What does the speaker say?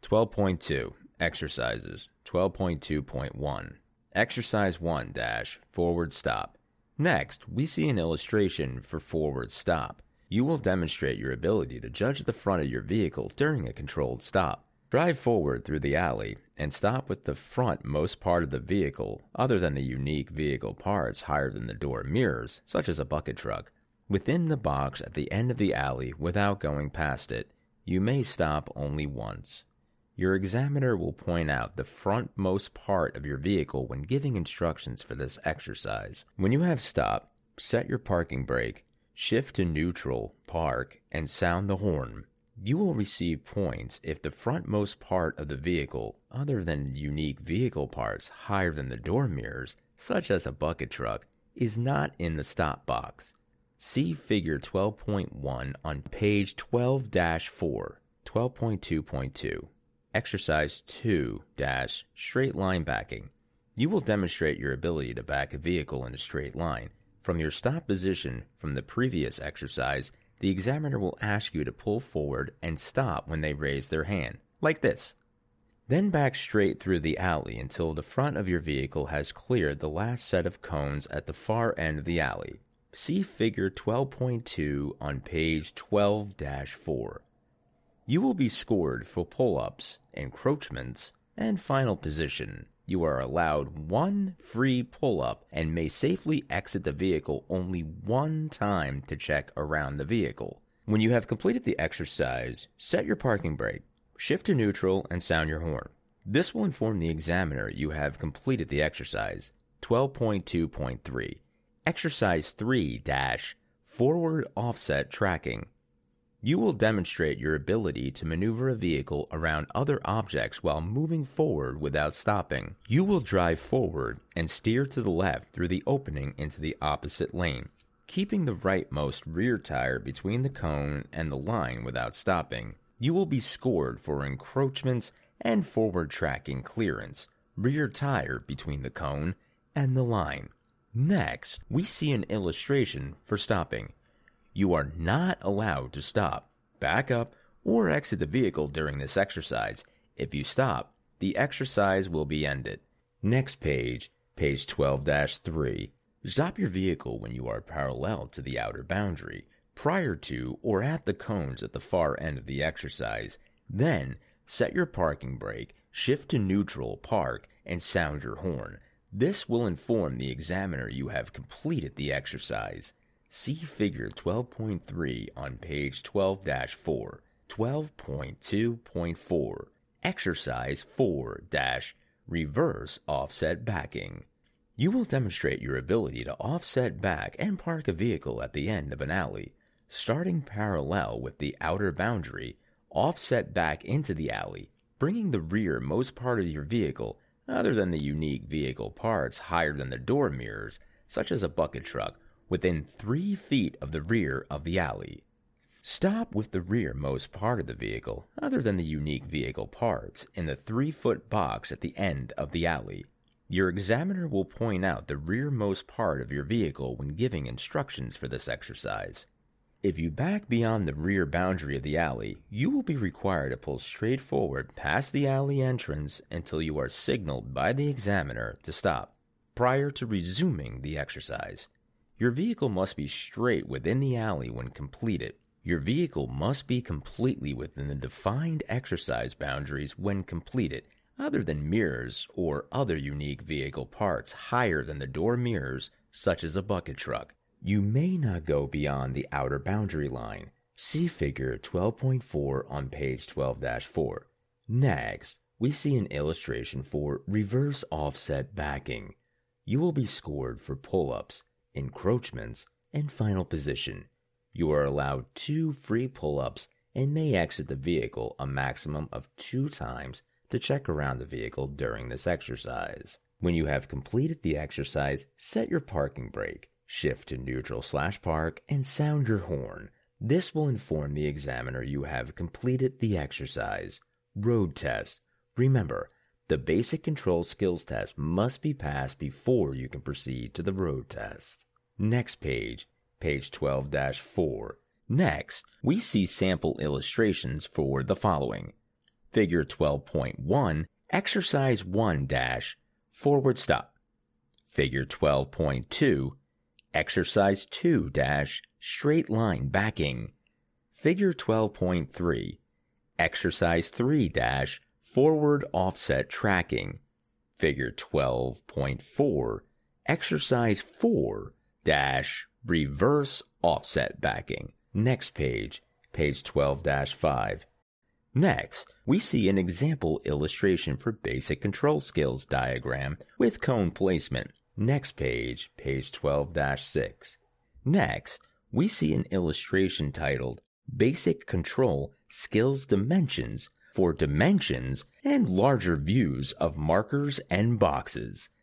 12.2 Exercises 12.2.1 Exercise 1 Forward Stop. Next, we see an illustration for forward stop. You will demonstrate your ability to judge the front of your vehicle during a controlled stop. Drive forward through the alley and stop with the frontmost part of the vehicle other than the unique vehicle parts higher than the door mirrors, such as a bucket truck, within the box at the end of the alley without going past it. You may stop only once. Your examiner will point out the frontmost part of your vehicle when giving instructions for this exercise. When you have stopped, set your parking brake, shift to neutral, park, and sound the horn. You will receive points if the frontmost part of the vehicle, other than unique vehicle parts higher than the door mirrors, such as a bucket truck, is not in the stop box. See Figure 12.1 on page 12-4, 12.2.2. Exercise 2 Straight line backing. You will demonstrate your ability to back a vehicle in a straight line. From your stop position from the previous exercise, the examiner will ask you to pull forward and stop when they raise their hand, like this. Then back straight through the alley until the front of your vehicle has cleared the last set of cones at the far end of the alley. See Figure 12.2 on page 12-4. You will be scored for pull-ups, encroachments, and final position. You are allowed one free pull-up and may safely exit the vehicle only one time to check around the vehicle. When you have completed the exercise, set your parking brake, shift to neutral, and sound your horn. This will inform the examiner you have completed the exercise. 12.2.3 Exercise 3 Forward Offset Tracking. You will demonstrate your ability to maneuver a vehicle around other objects while moving forward without stopping. You will drive forward and steer to the left through the opening into the opposite lane, keeping the rightmost rear tire between the cone and the line without stopping. You will be scored for encroachments and forward tracking clearance, rear tire between the cone and the line. Next, we see an illustration for stopping. You are not allowed to stop, back up, or exit the vehicle during this exercise. If you stop, the exercise will be ended. Next page, page 12-3. Stop your vehicle when you are parallel to the outer boundary, prior to or at the cones at the far end of the exercise. Then, set your parking brake, shift to neutral, park, and sound your horn. This will inform the examiner you have completed the exercise. See Figure 12.3 on page 12-4, 12.2.4. Exercise 4 Reverse Offset Backing. You will demonstrate your ability to offset back and park a vehicle at the end of an alley. Starting parallel with the outer boundary, offset back into the alley, bringing the rearmost part of your vehicle, other than the unique vehicle parts higher than the door mirrors, such as a bucket truck, within 3 feet of the rear of the alley. Stop with the rearmost part of the vehicle, other than the unique vehicle parts, in the 3-foot box at the end of the alley. Your examiner will point out the rearmost part of your vehicle when giving instructions for this exercise. If you back beyond the rear boundary of the alley, you will be required to pull straight forward past the alley entrance until you are signaled by the examiner to stop, prior to resuming the exercise. Your vehicle must be straight within the alley when completed. Your vehicle must be completely within the defined exercise boundaries when completed, other than mirrors or other unique vehicle parts higher than the door mirrors, such as a bucket truck. You may not go beyond the outer boundary line. See Figure 12.4 on page 12-4. Next, we see an illustration for reverse offset backing. You will be scored for pull-ups, encroachments, and final position. You are allowed 2 free pull-ups and may exit the vehicle a maximum of 2 times to check around the vehicle during this exercise. When you have completed the exercise, set your parking brake, shift to neutral/park, and sound your horn. This will inform the examiner you have completed the exercise. Road test. Remember, the basic control skills test must be passed before you can proceed to the road test. Next page, page 12-4. Next, we see sample illustrations for the following. Figure 12.1, Exercise 1 - forward stop. Figure 12.2, Exercise 2 - straight line backing. Figure 12.3, Exercise 3 - forward offset tracking. Figure 12.4, Exercise 4 - reverse offset backing. Next page, page 12-5. Next, we see an example illustration for basic control skills diagram with cone placement. Next page, page 12-6. Next, we see an illustration titled Basic Control Skills Dimensions for dimensions and larger views of markers and boxes.